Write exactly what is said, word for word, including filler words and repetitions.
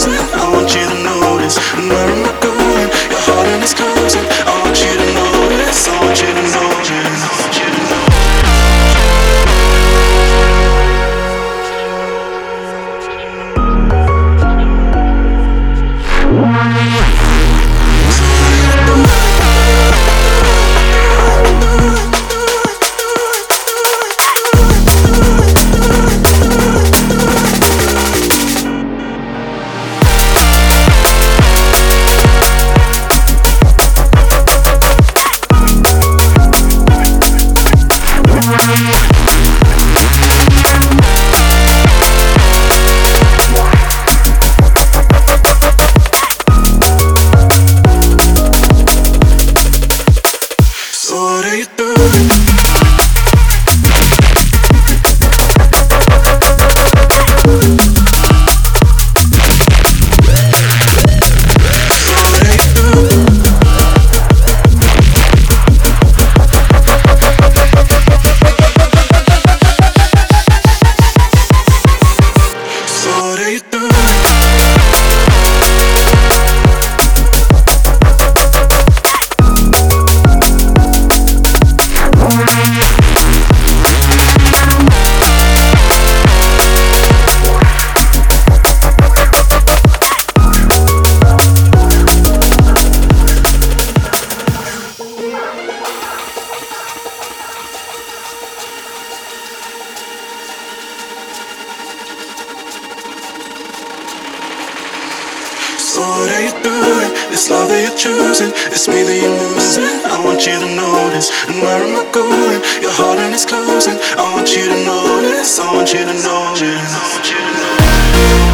losing. I want you to notice. And where am I going? Your heart is closing. I want you to notice. I want you to notice. I want you to know. What are you doing? So what are you doing? This love that you're choosing, it's me that you're losing. I want you to notice. And where am I going? Your heart is closing. I want you to notice. I want you to notice. I want you to know.